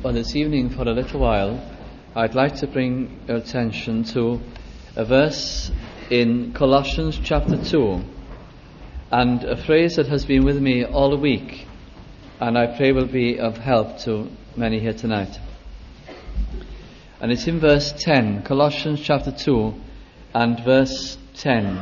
Well, this evening, for a little while, I'd like to bring your attention to a verse in Colossians chapter 2, and a phrase that has been with me all week, and I pray will be of help to many here tonight. And it's in verse 10, Colossians chapter 2 and verse 10.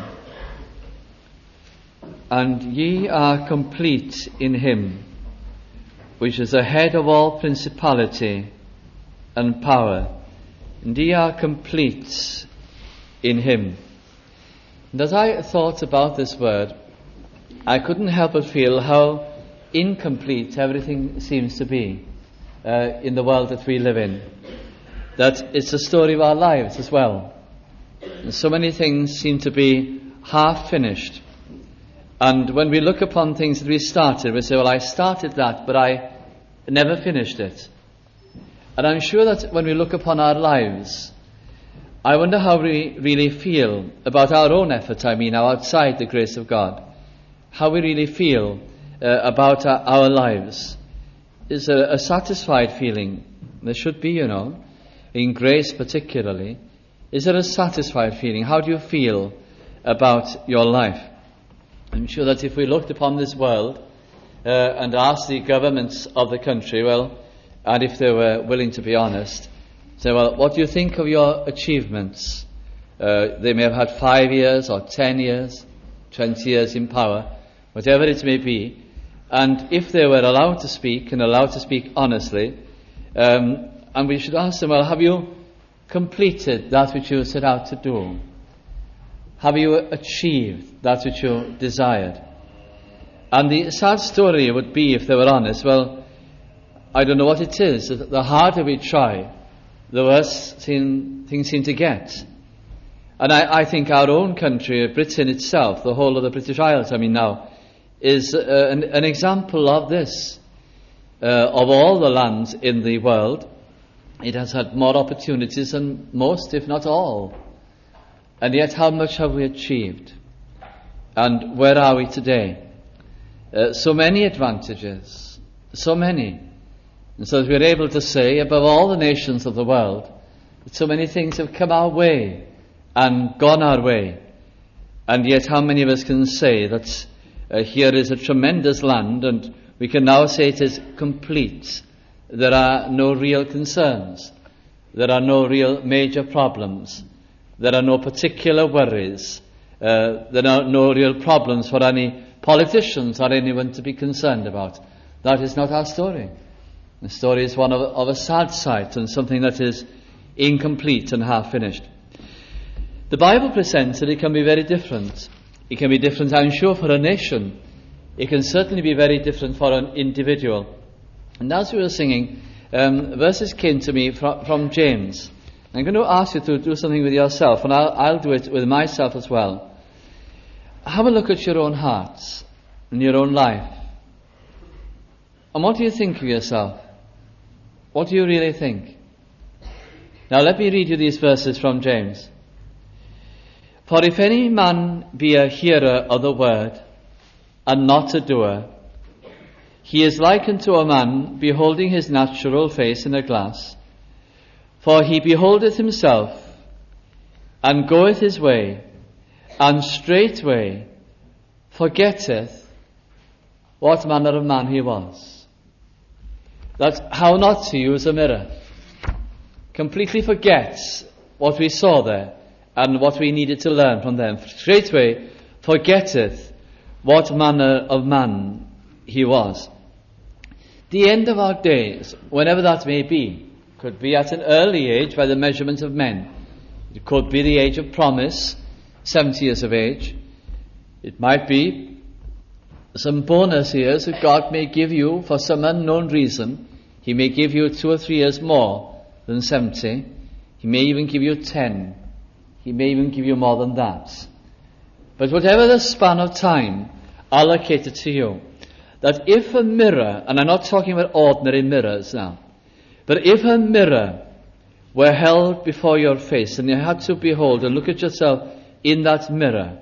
And ye are complete in him, which is the head of all principality and power. And ye are complete in him. And as I thought about this word, I couldn't help but feel how incomplete everything seems to be in the world that we live in. That it's the story of our lives as well. And so many things seem to be half finished. And when we look upon things that we started, we say, well, I started that, but I never finished it. And I'm sure that when we look upon our lives, I wonder how we really feel about our own effort, now outside the grace of God. How we really feel about our lives. Is there a satisfied feeling? There should be, in grace particularly. Is there a satisfied feeling? How do you feel about your life? I'm sure that if we looked upon this world and asked the governments of the country, and if they were willing to be honest, say, what do you think of your achievements? They may have had 5 years or 10 years, 20 years in power, whatever it may be. And if they were allowed to speak and allowed to speak honestly, and we should ask them, have you completed that which you set out to do? Have you achieved that which you desired? And the sad story would be, if they were honest, I don't know what it is. The harder we try, the worse things seem to get. And I think our own country, Britain itself, the whole of the British Isles, now, is an example of this. Of all the lands in the world, it has had more opportunities than most, if not all. And yet, how much have we achieved? And where are we today? So many advantages, so many. And so that we're able to say, above all the nations of the world, that so many things have come our way and gone our way. And yet, how many of us can say that here is a tremendous land, and we can now say it is complete. There are no real concerns. There are no real major problems. There are no particular worries. There are no real problems for any politicians or anyone to be concerned about. That is not our story. The story is one of a sad sight and something that is incomplete and half finished. The Bible presents that it can be very different. It can be different, I'm sure, for a nation. It can certainly be very different for an individual. And as we were singing, verses came to me from James. I'm going to ask you to do something with yourself, and I'll do it with myself as well. Have a look at your own hearts and your own life. And what do you think of yourself? What do you really think? Now let me read you these verses from James. For if any man be a hearer of the word, and not a doer, he is like unto a man beholding his natural face in a glass. For he beholdeth himself, and goeth his way, and straightway forgetteth what manner of man he was. That's how not to use a mirror. Completely forgets what we saw there, and what we needed to learn from them. Straightway forgetteth what manner of man he was. The end of our days, whenever that may be, could be at an early age by the measurement of men. It could be the age of promise, 70 years of age. It might be some bonus years that God may give you for some unknown reason. He may give you 2 or 3 years more than 70. He may even give you 10. He may even give you more than that. But whatever the span of time allocated to you, that if a mirror, and I'm not talking about ordinary mirrors now, but if a mirror were held before your face and you had to behold and look at yourself in that mirror,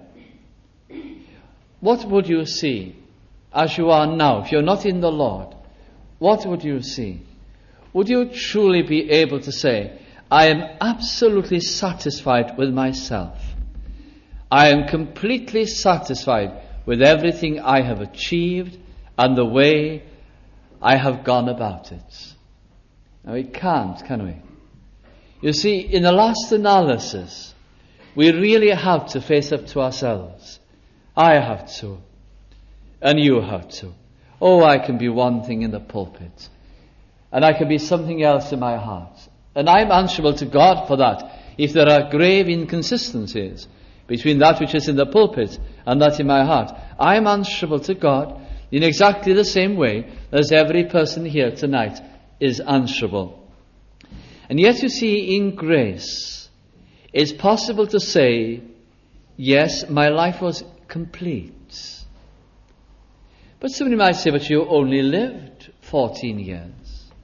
what would you see as you are now? If you're not in the Lord, what would you see? would you truly be able to say, I am absolutely satisfied with myself. I am completely satisfied with everything I have achieved and the way I have gone about it. Now we can't, can we? You see, in the last analysis, we really have to face up to ourselves. I have to. And you have to. Oh, I can be one thing in the pulpit. And I can be something else in my heart. And I'm answerable to God for that. If there are grave inconsistencies between that which is in the pulpit and that in my heart, I'm answerable to God in exactly the same way as every person here tonight is answerable. And yet you see, in grace, it's possible to say, yes, my life was complete. But somebody might say, but you only lived 14 years.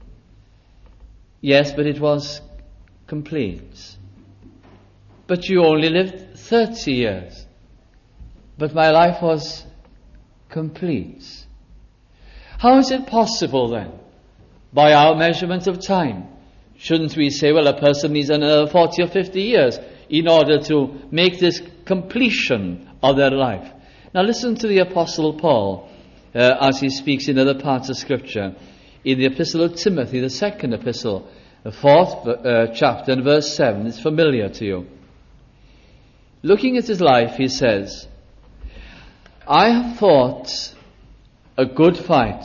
Yes, but it was complete. But you only lived 30 years. But my life was complete. How is it possible then, by our measurement of time? Shouldn't we say, well, a person needs another 40 or 50 years in order to make this completion of their life? Now listen to the Apostle Paul as he speaks in other parts of Scripture. In the Epistle of Timothy, the second epistle, the 4th chapter and verse 7, it's familiar to you. Looking at his life, he says, I have fought a good fight.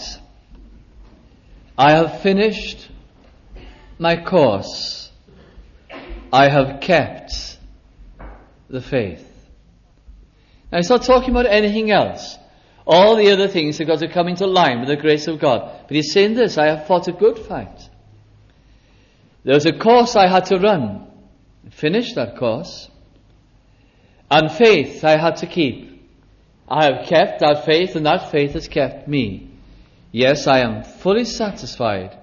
I have finished my course. I have kept the faith. Now he's not talking about anything else. All the other things have got to come into line with the grace of God. But he's saying this, I have fought a good fight. There was a course I had to run. I finished that course. And faith I had to keep. I have kept that faith, and that faith has kept me. Yes, I am fully satisfied.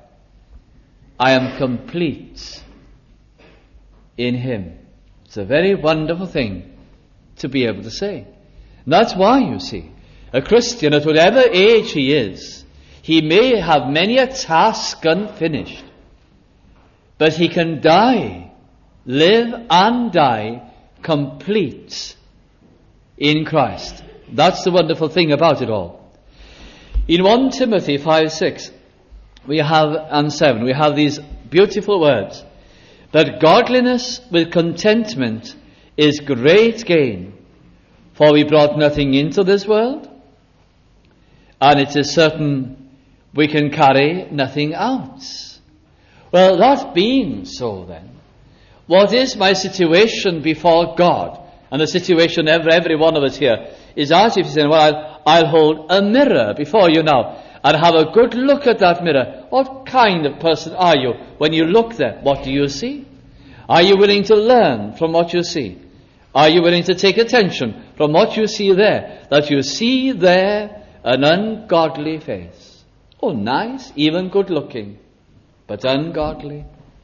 I am complete in Him. It's a very wonderful thing to be able to say. And that's why, you see, a Christian, at whatever age he is, he may have many a task unfinished, but he can die, live and die, complete in Christ. That's the wonderful thing about it all. In 1 Timothy 5:6, and 7, we have these beautiful words. That godliness with contentment is great gain, for we brought nothing into this world, and it is certain we can carry nothing out. Well, that being so then, what is my situation before God? And the situation every one of us here is as if he's saying, well, I'll hold a mirror before you now and have a good look at that mirror. What kind of person are you when you look there? What do you see? Are you willing to learn from what you see? Are you willing to take attention from what you see there? That you see there an ungodly face. Oh, nice, even good looking, but ungodly.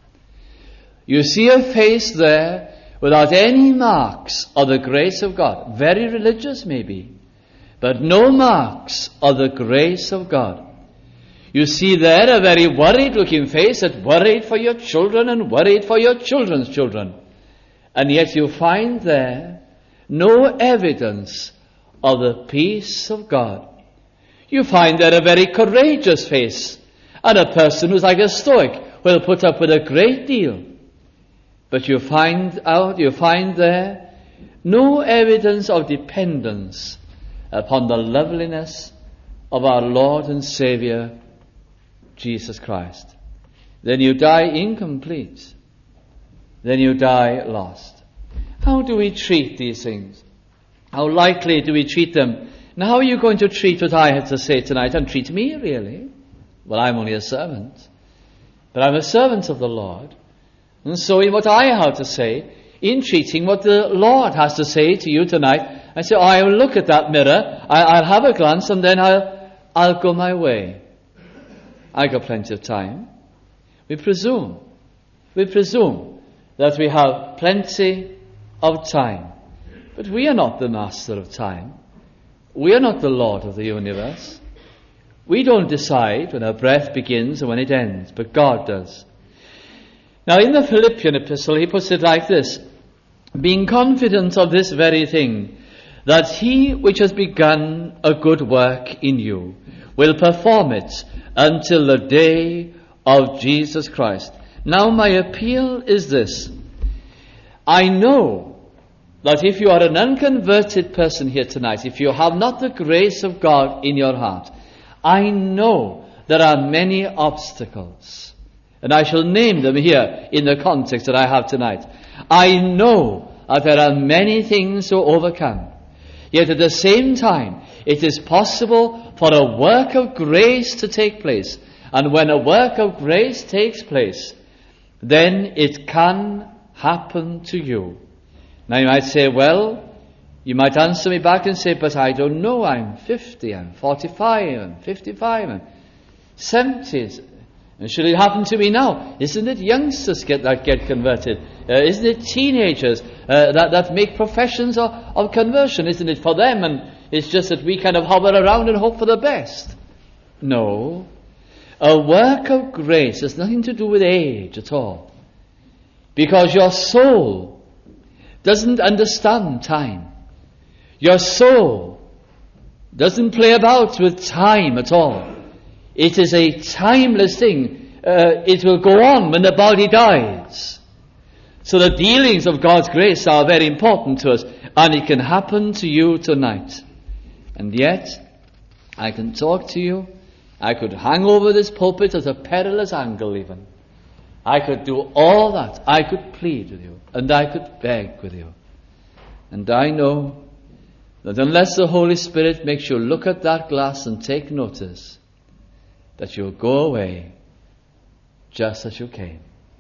You see a face there without any marks of the grace of God. Very religious maybe, but no marks of the grace of God. You see there a very worried looking face, that worried for your children and worried for your children's children. And yet you find there no evidence of the peace of God. You find there a very courageous face, and a person who's like a Stoic will put up with a great deal. But you find there no evidence of dependence upon the loveliness of our Lord and Saviour, Jesus Christ. Then you die incomplete. Then you die lost. How do we treat these things? How lightly do we treat them? Now, how are you going to treat what I have to say tonight, and treat me, really? Well, I'm only a servant. But I'm a servant of the Lord. And so in what I have to say, in treating what the Lord has to say to you tonight, I say, I will look at that mirror, I'll have a glance, and then I'll go my way. I got plenty of time. We presume that we have plenty of time. But we are not the master of time. We are not the Lord of the universe. We don't decide when our breath begins and when it ends, but God does. Now in the Philippian epistle he puts it like this: being confident of this very thing, that he which has begun a good work in you will perform it until the day of Jesus Christ. Now my appeal is this: I know that if you are an unconverted person here tonight, if you have not the grace of God in your heart, I know there are many obstacles, and I shall name them here in the context that I have tonight. I know that there are many things to overcome, yet at the same time it is possible for a work of grace to take place, and when a work of grace takes place, then it can happen to you. Now you might say, well, you might answer me back and say, but I don't know, I'm 50, I'm 45, I'm 55, I'm 70. And should it happen to me now? Isn't it youngsters that get converted? Isn't it teenagers that make professions of conversion? Isn't it for them? And it's just that we kind of hover around and hope for the best. No. A work of grace has nothing to do with age at all. Because your soul doesn't understand time. Your soul doesn't play about with time at all. It is a timeless thing. It will go on when the body dies. So the dealings of God's grace are very important to us, and it can happen to you tonight. And yet, I can talk to you. I could hang over this pulpit at a perilous angle even. I could do all that. I could plead with you, and I could beg with you. And I know that unless the Holy Spirit makes you look at that glass and take notice, that you'll go away just as you came.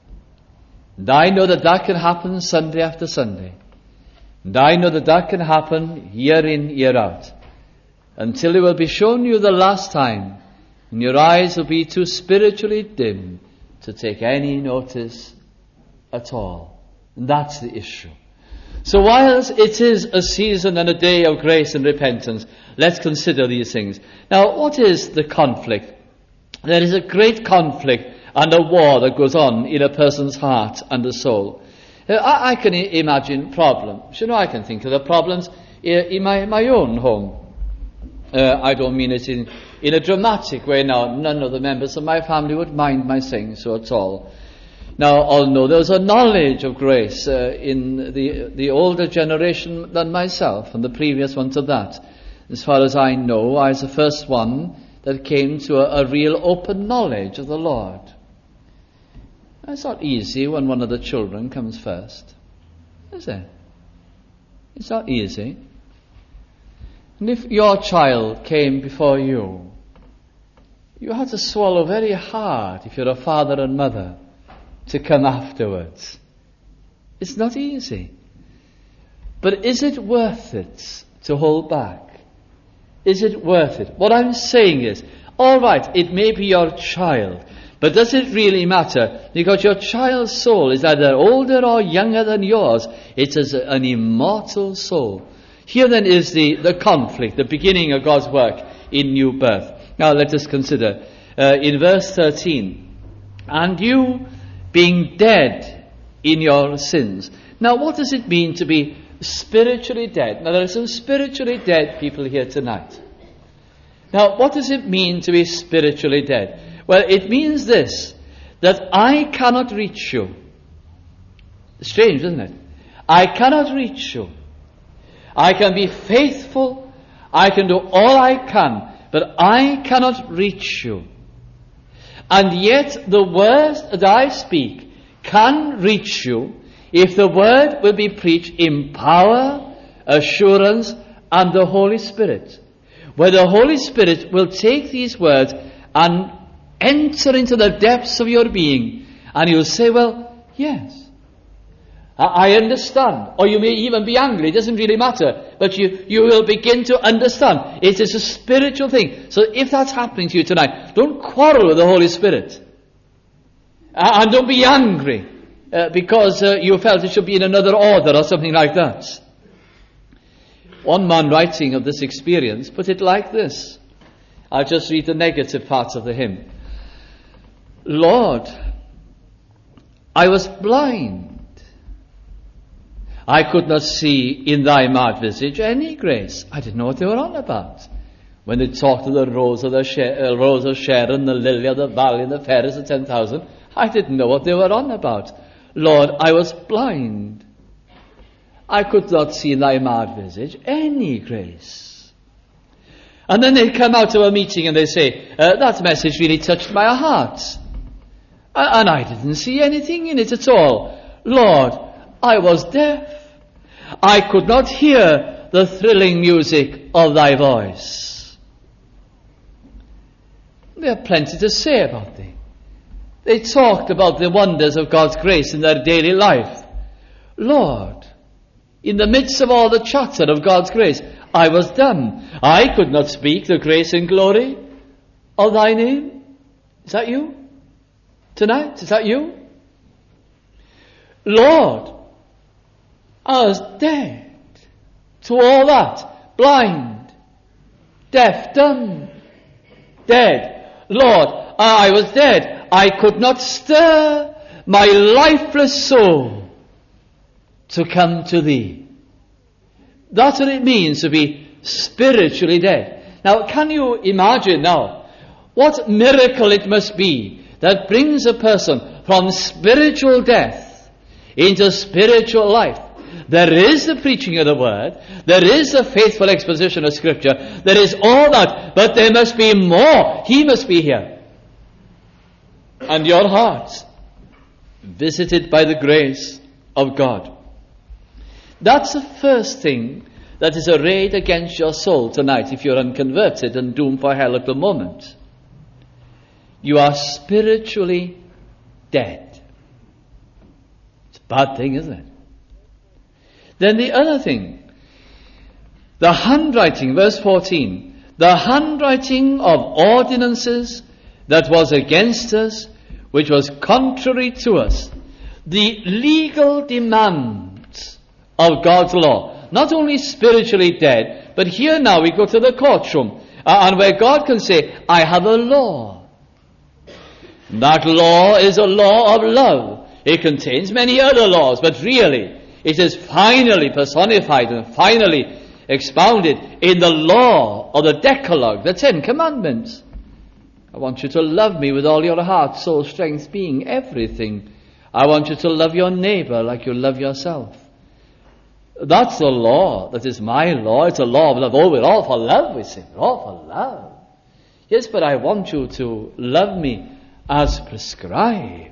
And I know that that can happen Sunday after Sunday. And I know that that can happen year in, year out, until it will be shown you the last time, and your eyes will be too spiritually dim to take any notice at all. And that's the issue. So whilst it is a season and a day of grace and repentance, let's consider these things. Now, what is the conflict? There is a great conflict and a war that goes on in a person's heart and soul. I can imagine problems. You know, I can think of the problems in my own home. I don't mean it in a dramatic way now. None of the members of my family would mind my saying so at all. Now, although there was a knowledge of grace in the older generation than myself and the previous one to that, as far as I know, I was the first one that came to a real open knowledge of the Lord. It's not easy when one of the children comes first, is it? It's not easy. And if your child came before you, you had to swallow very hard if you're a father and mother to come afterwards. It's not easy. But is it worth it to hold back? Is it worth it? What I'm saying is, all right, it may be your child, but does it really matter? Because your child's soul is either older or younger than yours. It is an immortal soul. Here then is the conflict, the beginning of God's work in new birth. Now let us consider in verse 13, and you being dead in your sins. Now what does it mean to be spiritually dead? Now there are some spiritually dead people here tonight. Now what does it mean to be spiritually dead? Well, it means this, that I cannot reach you. Strange, isn't it? I cannot reach you. I can be faithful, I can do all I can, but I cannot reach you. And yet the words that I speak can reach you if the word will be preached in power, assurance, and the Holy Spirit. Where the Holy Spirit will take these words and enter into the depths of your being, and you'll say, well, yes, I understand. Or you may even be angry. It doesn't really matter. But you will begin to understand. It is a spiritual thing. So if that's happening to you tonight, don't quarrel with the Holy Spirit. And don't be angry because you felt it should be in another order or something like that. One man writing of this experience put it like this. I'll just read the negative parts of the hymn. Lord, I was blind. I could not see in thy mild visage any grace. I didn't know what they were on about. When they talked of the rose of Sharon, the lily of the valley, and the fairest of 10,000, I didn't know what they were on about. Lord, I was blind. I could not see in thy mild visage any grace. And then they come out of a meeting and they say, that message really touched my heart. And I didn't see anything in it at all. Lord, I was deaf. I could not hear the thrilling music of thy voice. They have plenty to say about thee. They talked about the wonders of God's grace in their daily life. Lord, in the midst of all the chatter of God's grace, I was dumb. I could not speak the grace and glory of thy name. Is that you? Tonight? Is that you? Lord, I was dead to all that. Blind, deaf, dumb, dead. Lord, I was dead. I could not stir my lifeless soul to come to thee. That's what it means to be spiritually dead. Now, can you imagine now what miracle it must be that brings a person from spiritual death into spiritual life? There is the preaching of the word, there is the faithful exposition of scripture, there is all that, but there must be more. He must be here. And your heart visited by the grace of God. That's the first thing that is arrayed against your soul tonight if you're unconverted and doomed for hell at the moment. You are spiritually dead. It's a bad thing, isn't it? Then the other thing, the handwriting, verse 14, the handwriting of ordinances that was against us, which was contrary to us, the legal demands of God's law, not only spiritually dead, but here now we go to the courtroom, and where God can say, I have a law. That law is a law of love. It contains many other laws, but really, it is finally personified and finally expounded in the law of the Decalogue, the 10 Commandments. I want you to love me with all your heart, soul, strength, being, everything. I want you to love your neighbor like you love yourself. That's the law. That is my law. It's a law of love. Oh, we're all for love, we say. We're all for love. Yes, but I want you to love me as prescribed.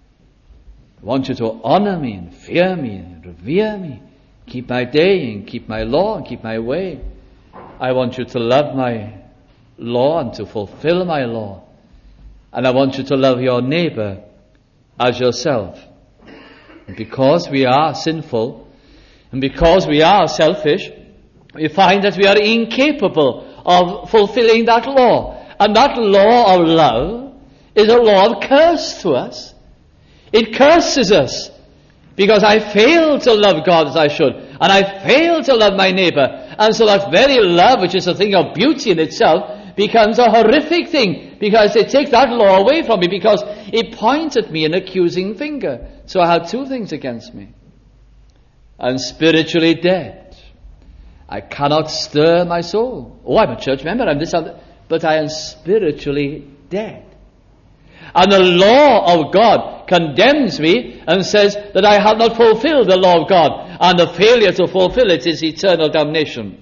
I want you to honor me and fear me and revere me. Keep my day and keep my law and keep my way. I want you to love my law and to fulfill my law. And I want you to love your neighbor as yourself. And because we are sinful and because we are selfish, we find that we are incapable of fulfilling that law. And that law of love is a law of curse to us. It curses us because I fail to love God as I should, and I fail to love my neighbor, and so that very love, which is a thing of beauty in itself, becomes a horrific thing because they take that law away from me because it points at me an accusing finger. So I have two things against me. I'm spiritually dead. I cannot stir my soul. Oh, I'm a church member, I'm this, but I am spiritually dead. And the law of God condemns me and says that I have not fulfilled the law of God, and the failure to fulfill it is eternal damnation.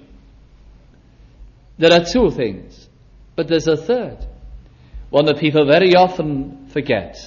There are two things, but there's a third, one that people very often forget.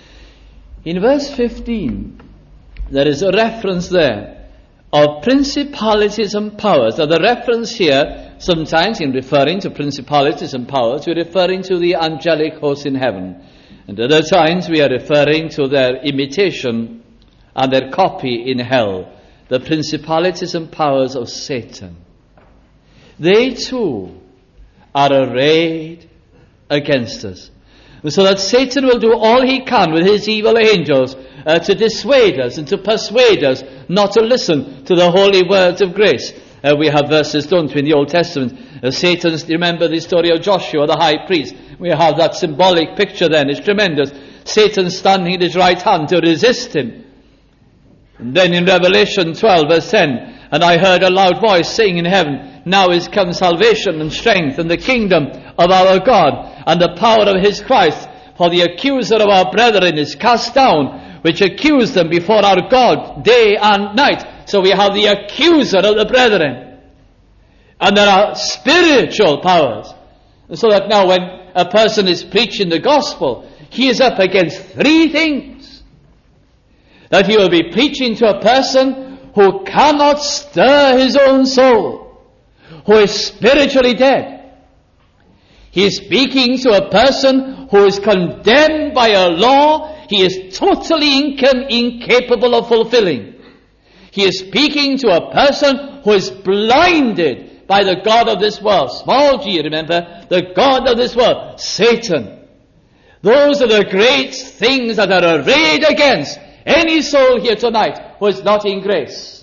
In verse 15, there is a reference there of principalities and powers. Now the reference here, sometimes in referring to principalities and powers, we're referring to the angelic hosts in heaven. And other times we are referring to their imitation and their copy in hell, the principalities and powers of Satan. They too are arrayed against us. So that Satan will do all he can with his evil angels to dissuade us and to persuade us not to listen to the holy words of grace. We have verses, don't we, in the Old Testament Satan's, remember the story of Joshua, the high priest. We have that symbolic picture then. It's tremendous. Satan standing at his right hand to resist him. And then in Revelation 12 verse 10, and I heard a loud voice saying in heaven, now is come salvation and strength and the kingdom of our God and the power of his Christ. For the accuser of our brethren is cast down, which accused them before our God day and night. So we have the accuser of the brethren. And there are spiritual powers. So that now when a person is preaching the gospel, he is up against three things. That he will be preaching to a person who cannot stir his own soul, who is spiritually dead. He is speaking to a person who is condemned by a law he is totally incapable of fulfilling. He is speaking to a person who is blinded by the God of this world. Small g, remember, the God of this world, Satan. Those are the great things that are arrayed against any soul here tonight who is not in grace.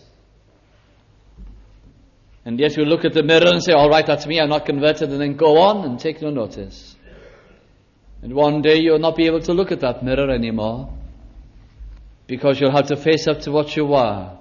And yet you look at the mirror and say, all right, that's me, I'm not converted, and then go on and take no notice. And one day you'll not be able to look at that mirror anymore, because you'll have to face up to what you are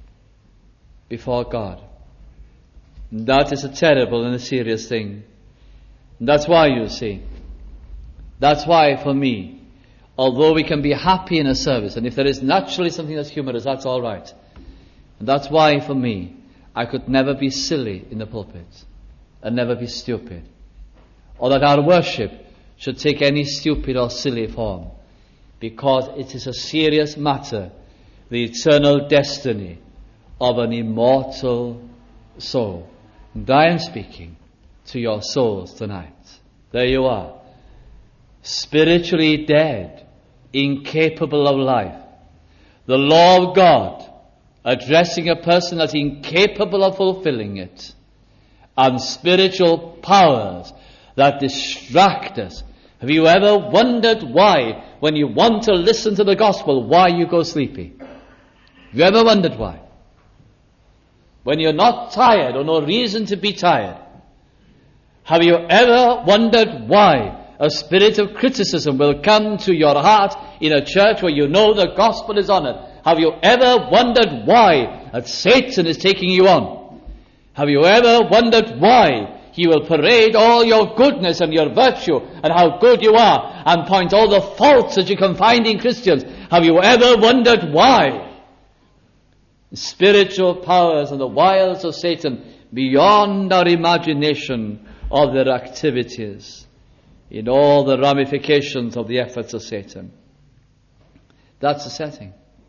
before God. And that is a terrible and a serious thing. And that's why, you see, that's why for me, although we can be happy in a service, and if there is naturally something that's humorous, that's all right. And that's why for me, I could never be silly in the pulpit and never be stupid, or that our worship should take any stupid or silly form, because it is a serious matter, the eternal destiny of an immortal soul. And I am speaking to your souls tonight. There you are, spiritually dead, incapable of life. The law of God addressing a person that's incapable of fulfilling it, and spiritual powers that distract us. Have you ever wondered why, when you want to listen to the gospel, why you go sleepy? Have you ever wondered why? When you're not tired or no reason to be tired. Have you ever wondered why a spirit of criticism will come to your heart in a church where you know the gospel is honored? Have you ever wondered why that Satan is taking you on? Have you ever wondered why he will parade all your goodness and your virtue and how good you are and point all the faults that you can find in Christians? Have you ever wondered why? The spiritual powers and the wiles of Satan beyond our imagination of their activities in all the ramifications of the efforts of Satan. That's the setting.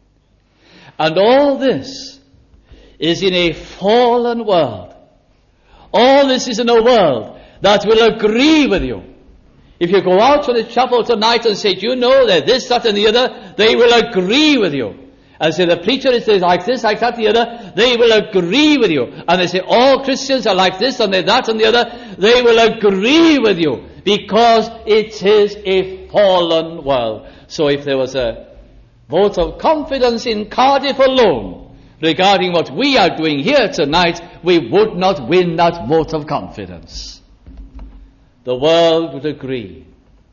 And all this is in a fallen world. All this is in a world that will agree with you. If you go out from the chapel tonight and say, do you know that this, that and the other, they will agree with you. And say the preacher is like this, like that, the other, they will agree with you. And they say all Christians are like this and they're that and the other, they will agree with you, because it is a fallen world. So if there was a vote of confidence in Cardiff alone regarding what we are doing here tonight, we would not win that vote of confidence. The world would agree.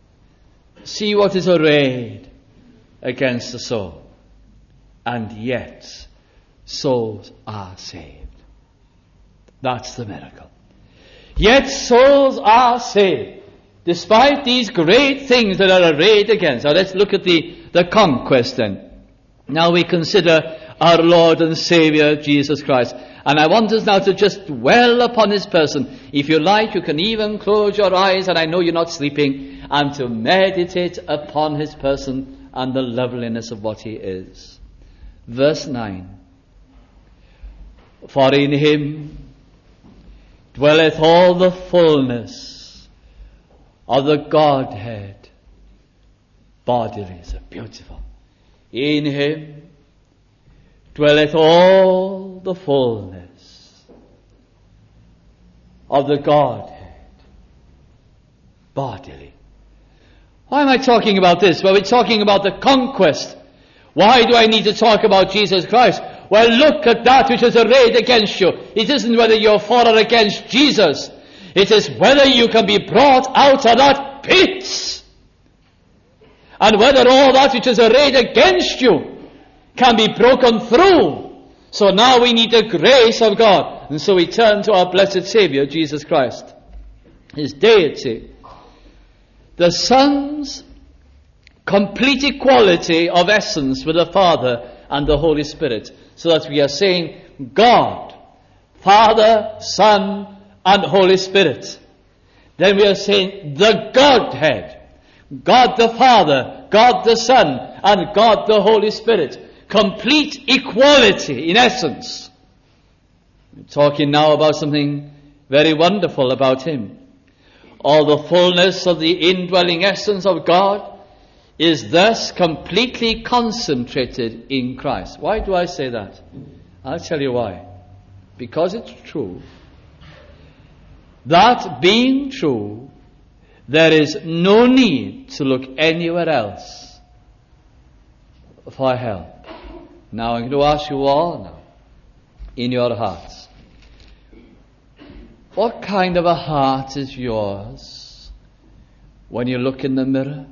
See what is arrayed against the soul. And yet, souls are saved. That's the miracle. Yet souls are saved, despite these great things that are arrayed against. Now let's look at the conquest then. Now we consider our Lord and Savior, Jesus Christ. And I want us now to just dwell upon His person. If you like, you can even close your eyes, and I know you're not sleeping, and to meditate upon His person and the loveliness of what He is. Verse 9. For in Him dwelleth all the fullness of the Godhead bodily. So beautiful. In Him dwelleth all the fullness of the Godhead bodily. Why am I talking about this? Well, we're talking about the conquest. Why do I need to talk about Jesus Christ? Well, look at that which is arrayed against you. It isn't whether you're for or against Jesus. It is whether you can be brought out of that pit, and whether all that which is arrayed against you can be broken through. So now we need the grace of God. And so we turn to our blessed Saviour, Jesus Christ. His deity, the Son's complete equality of essence with the Father and the Holy Spirit. So that we are saying God, Father, Son, and Holy Spirit. Then we are saying the Godhead, God the Father, God the Son, and God the Holy Spirit. Complete equality in essence. We're talking now about something very wonderful about Him. All the fullness of the indwelling essence of God is thus completely concentrated in Christ. Why do I say that? I'll tell you why. Because it's true. That being true, there is no need to look anywhere else for help. Now I'm going to ask you all now, in your hearts, what kind of a heart is yours when you look in the mirror?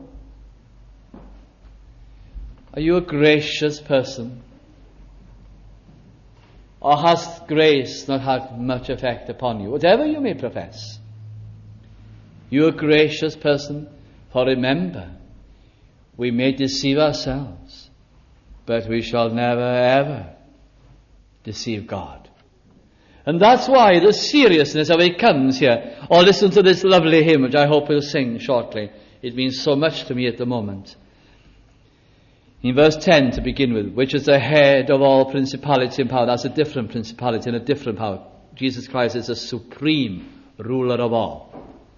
Are you a gracious person? Or has grace not had much effect upon you? Whatever you may profess. You a gracious person, for remember, we may deceive ourselves, but we shall never ever deceive God. And that's why the seriousness of it comes here. Or listen to this lovely hymn, which I hope we'll sing shortly. It means so much to me at the moment. In verse 10 to begin with, which is the head of all principality and power. That's a different principality and a different power. Jesus Christ is the supreme ruler of all.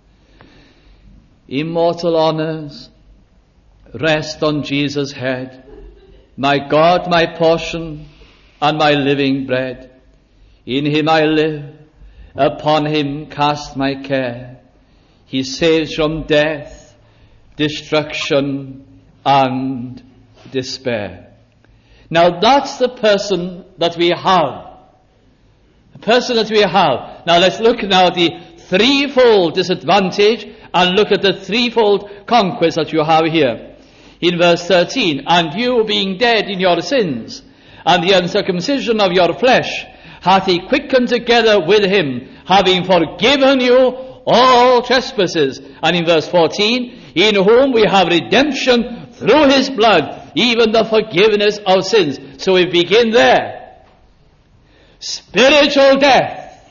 Immortal honors rest on Jesus' head. My God, my portion, and my living bread. In Him I live, upon Him cast my care. He saves from death, destruction, and despair. Now that's the person that we have. The person that we have. Now let's look now at the threefold disadvantage and look at the threefold conquest that you have here. In verse 13, and you being dead in your sins, and the uncircumcision of your flesh, hath He quickened together with Him, having forgiven you all trespasses. And in verse 14, in whom we have redemption through His blood, even the forgiveness of sins. So we begin there. Spiritual death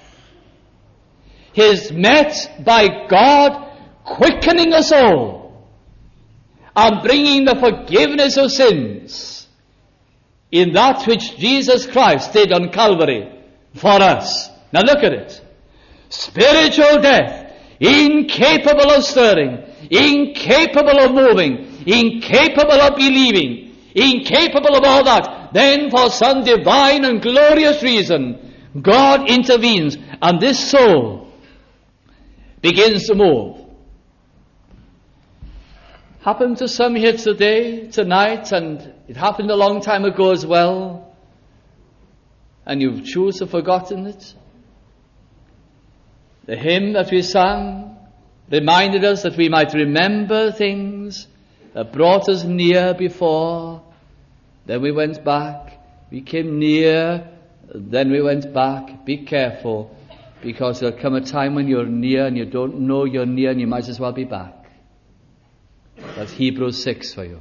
is met by God quickening us all and bringing the forgiveness of sins in that which Jesus Christ did on Calvary for us. Now look at it. Spiritual death, incapable of stirring, incapable of moving, incapable of believing, incapable of all that. Then for some divine and glorious reason, God intervenes and this soul begins to move. Happened to some here today, tonight, and it happened a long time ago as well, and you've chosen forgotten it. The hymn that we sang reminded us that we might remember things that brought us near before. Then we went back. We came near. Then we went back. Be careful, because there'll come a time when you're near and you don't know you're near and you might as well be back. That's Hebrews 6 for you.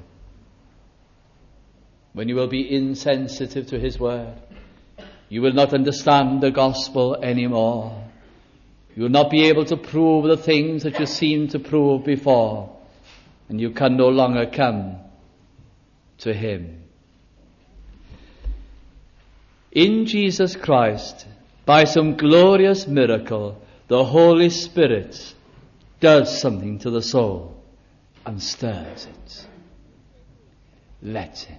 When you will be insensitive to His word, you will not understand the gospel anymore. You will not be able to prove the things that you seemed to prove before, and you can no longer come to Him. In Jesus Christ, by some glorious miracle, the Holy Spirit does something to the soul and stirs it. Let Him.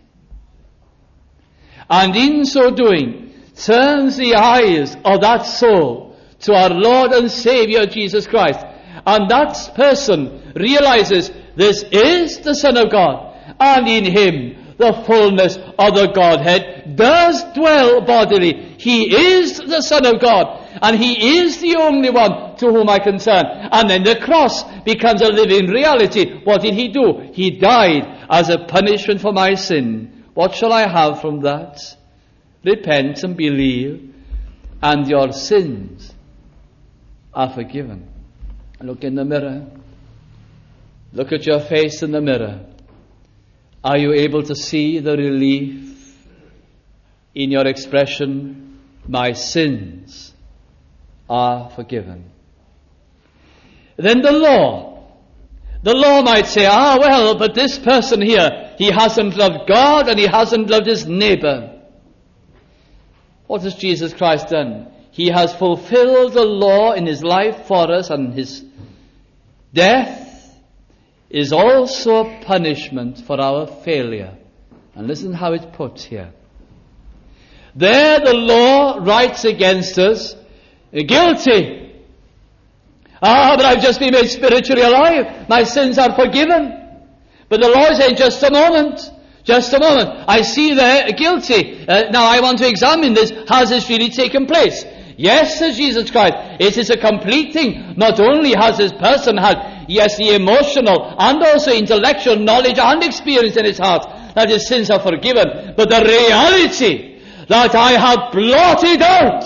And in so doing, turns the eyes of that soul to our Lord and Saviour Jesus Christ. And that person realizes this is the Son of God, and in Him the fullness of the Godhead does dwell bodily. He is the Son of God. and he is the only one to whom I can turn. And then the cross becomes a living reality. What did he do? He died as a punishment for my sin. What shall I have from that? Repent and believe, and your sins are forgiven. Look in the mirror. Look at your face in the mirror. Are you able to see the relief in your expression, my sins are forgiven? Then the law might say, well, but this person here, he hasn't loved God and he hasn't loved his neighbor. What has Jesus Christ done? He has fulfilled the law in his life for us, and his death is also a punishment for our failure. And listen how it's put here. There the law writes against us, guilty. But I've just been made spiritually alive. My sins are forgiven. But the law is saying, just a moment. I see there, guilty. Now I want to examine this. Has this really taken place? Yes, says Jesus Christ, it is a complete thing. Not only has this person had, yes, the emotional and also intellectual knowledge and experience in his heart that his sins are forgiven, but the reality that I have blotted out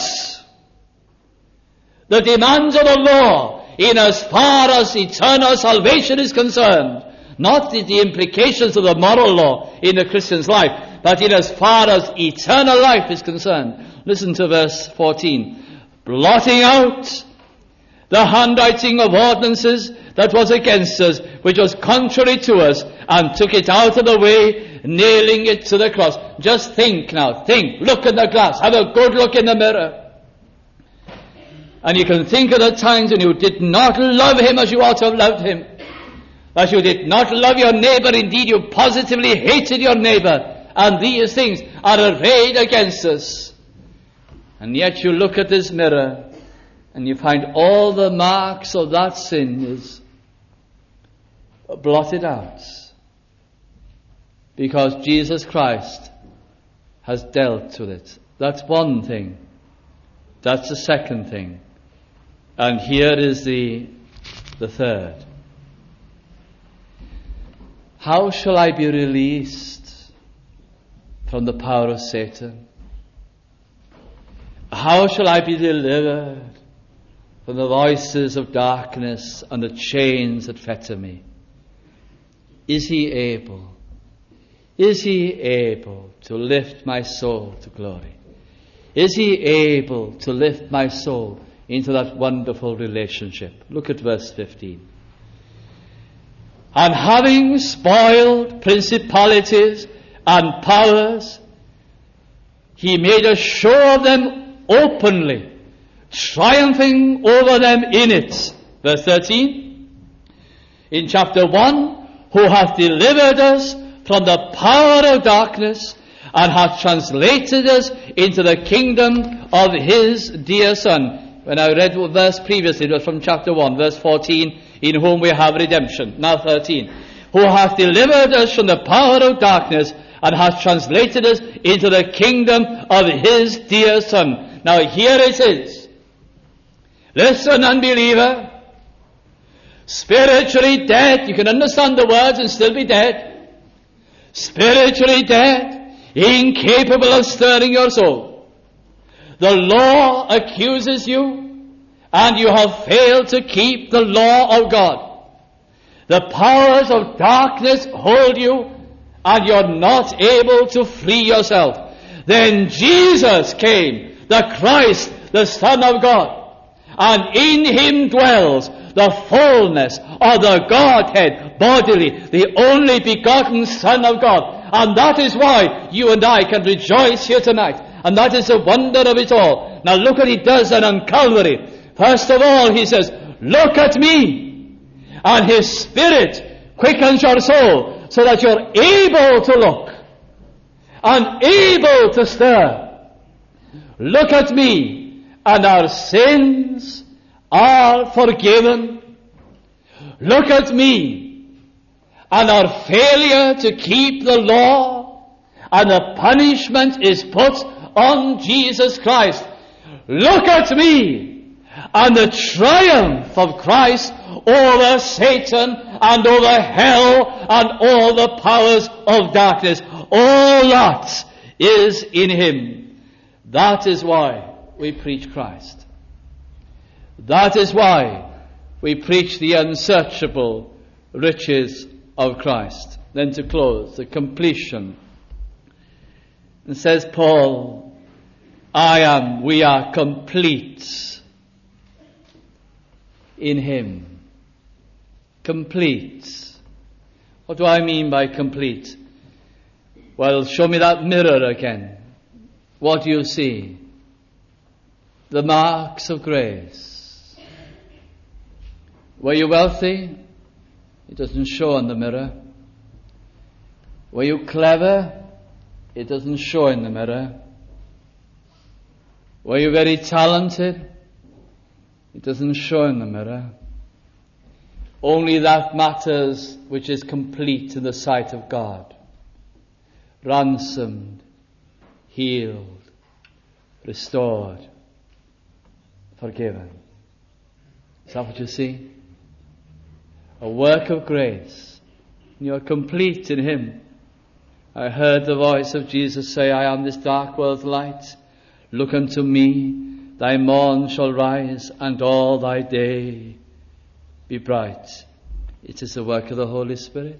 the demands of the law in as far as eternal salvation is concerned, not the implications of the moral law in the Christian's life, but in as far as eternal life is concerned. Listen to verse 14. Blotting out the handwriting of ordinances that was against us, which was contrary to us, and took it out of the way, nailing it to the cross. Just think now, look in the glass, have a good look in the mirror. And you can think of the times when you did not love him as you ought to have loved him. That you did not love your neighbor, indeed you positively hated your neighbor. And these things are arrayed against us. And yet you look at this mirror and you find all the marks of that sin is blotted out. Because Jesus Christ has dealt with it. That's one thing. That's the second thing. And here is the third. How shall I be released from the power of Satan? How shall I be delivered from the voices of darkness and the chains that fetter me? Is he able? Is he able to lift my soul to glory? Is he able to lift my soul into that wonderful relationship? Look at verse 15. And having spoiled principalities and powers, he made a show of them openly, triumphing over them in it. Verse 13. In chapter 1, who hath delivered us from the power of darkness and hath translated us into the kingdom of his dear Son. When I read the verse previously, it was from chapter 1, verse 14, in whom we have redemption. Now 13. Who hath delivered us from the power of darkness and hath translated us into the kingdom of his dear Son. Now here it is. Listen, unbeliever. Spiritually dead. You can understand the words and still be dead. Spiritually dead. Incapable of stirring your soul. The law accuses you, and you have failed to keep the law of God. The powers of darkness hold you, and you're not able to free yourself. Then Jesus came, the Christ, the Son of God, and in him dwells the fullness of the Godhead bodily, the only begotten Son of God. And that is why you and I can rejoice here tonight. And that is the wonder of it all. Now look what he does then on Calvary. First of all, he says, look at me. And his Spirit quickens your soul so that you're able to look and able to stir. Look at me, and our sins are forgiven. Look at me, and our failure to keep the law and the punishment is put on Jesus Christ. Look at me! And the triumph of Christ over Satan and over hell and all the powers of darkness. All that is in him. That is why we preach Christ. That is why we preach the unsearchable riches of Christ. Then to close, the completion. And says Paul, we are complete in him. Complete. What do I mean by complete? Well, show me that mirror again. What do you see? The marks of grace. Were you wealthy? It doesn't show in the mirror. Were you clever? It doesn't show in the mirror. Were you very talented? It doesn't show in the mirror. Only that matters which is complete in the sight of God. Ransomed, healed, restored, forgiven. Is that what you see? A work of grace. You are complete in him. I heard the voice of Jesus say, I am this dark world's light. Look unto me. Thy morn shall rise, and all thy day be bright. It is the work of the Holy Spirit.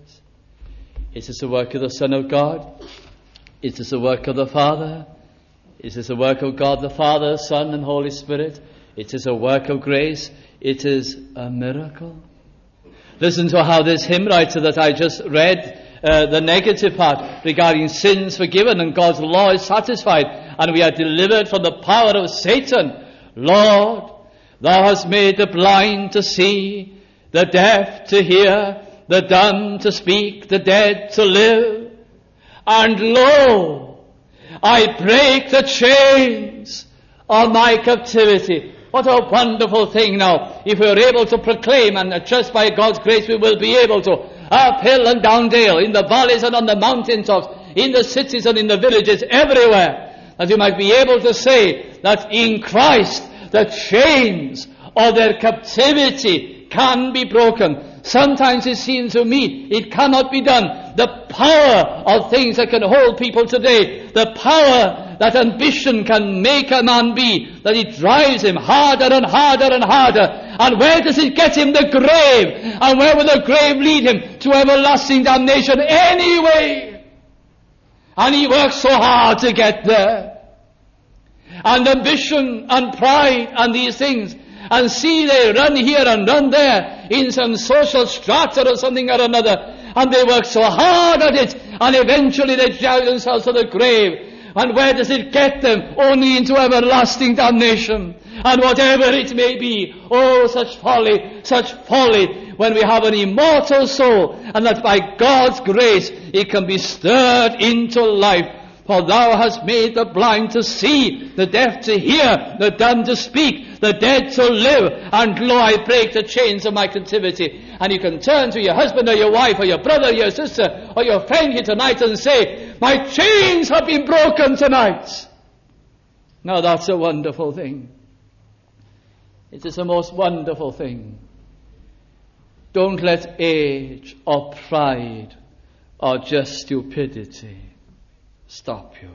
It is the work of the Son of God. It is the work of the Father. It is the work of God the Father, Son, and Holy Spirit. It is a work of grace. It is a miracle. Listen to how this hymn writer that I just read, the negative part regarding sins forgiven and God's law is satisfied and we are delivered from the power of Satan. Lord, thou hast made the blind to see, the deaf to hear, the dumb to speak, the dead to live. And lo, I break the chains of my captivity. What a wonderful thing now. If we are able to proclaim, and just by God's grace we will be able to, up hill and down dale, in the valleys and on the mountaintops, in the cities and in the villages, everywhere, that you might be able to say that in Christ the chains of their captivity can be broken. Sometimes it seems to me it cannot be done. The power of things that can hold people today, the power that ambition can make a man be, that it drives him harder and harder and harder. And where does it get him? The grave. And where will the grave lead him? To everlasting damnation anyway. And he works so hard to get there. And ambition and pride and these things. And see, they run here and run there in some social strata or something or another. And they work so hard at it. And eventually they drag themselves to the grave. And where does it get them? Only into everlasting damnation. And whatever it may be. Oh, such folly, when we have an immortal soul, and that by God's grace it can be stirred into life. For thou hast made the blind to see, the deaf to hear, the dumb to speak, the dead to live. And lo, I break the chains of my captivity. And you can turn to your husband or your wife or your brother or your sister or your friend here tonight and say, my chains have been broken tonight. Now that's a wonderful thing. It is a most wonderful thing. Don't let age or pride or just stupidity stop you.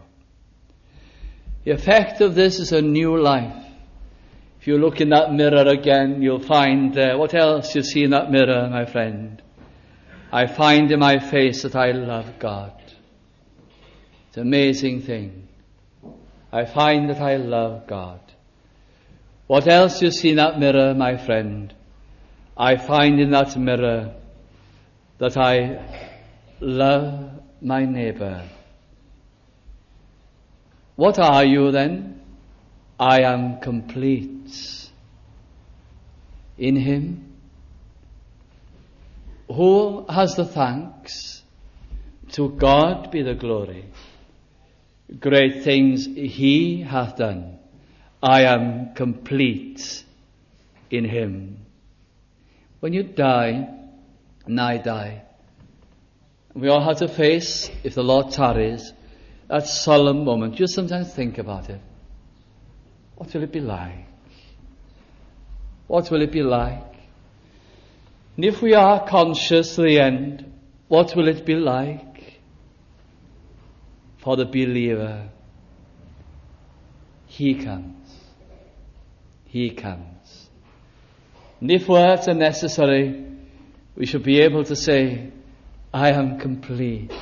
The effect of this is a new life. If you look in that mirror again, you'll find what else you see in that mirror, my friend. I find in my face that I love God. It's an amazing thing. I find that I love God. What else you see in that mirror, my friend? I find in that mirror that I love my neighbor. What are you then? I am complete in him. Who has the thanks? To God be the glory. Great things he hath done. I am complete in him. When you die, and I die, we all have to face, if the Lord tarries, that solemn moment. Just sometimes think about it. what will it be like? What will it be like? And if we are conscious to the end, what will it be like for the believer? He comes. He comes. And if words are necessary, we should be able to say, I am complete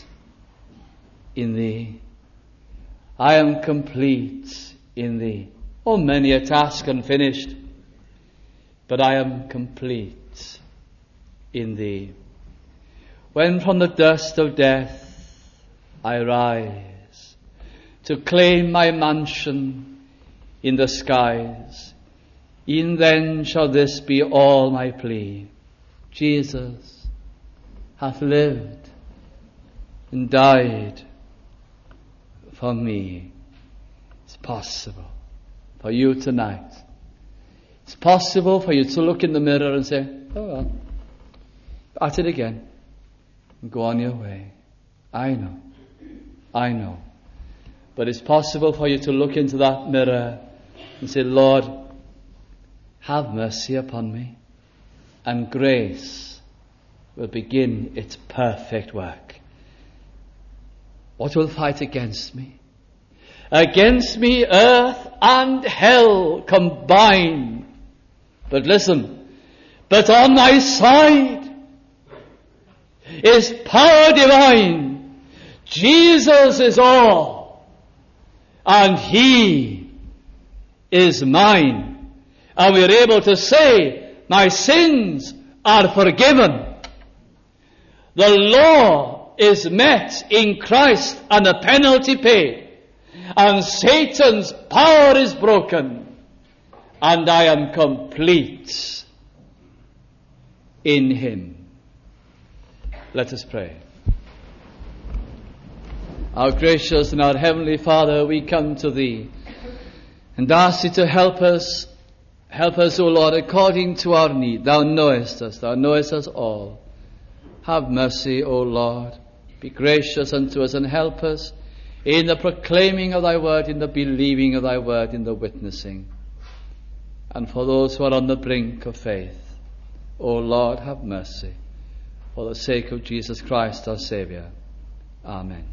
in thee. I am complete in thee. Oh, many a task unfinished, but I am complete in thee. When from the dust of death I rise to claim my mansion in the skies, e'en then shall this be all my plea. Jesus hath lived and died for me. It's possible for you tonight. It's possible for you to look in the mirror and say, oh well, at it again, and go on your way. I know. But it's possible for you to look into that mirror and say, Lord, have mercy upon me, and grace will begin its perfect work. What will fight against me? Against me earth and hell combine. But listen, but on my side is power divine. Jesus is all, and He is mine. And we're able to say, my sins are forgiven. The law is met in Christ and the penalty paid. And Satan's power is broken. And I am complete in Him. Let us pray. Our gracious and our heavenly Father, we come to Thee and ask Thee to help us. Help us, O Lord, according to our need. Thou knowest us all. Have mercy, O Lord. Be gracious unto us and help us in the proclaiming of Thy word, in the believing of Thy word, in the witnessing. And for those who are on the brink of faith, O Lord, have mercy. For the sake of Jesus Christ, our Saviour. Amen.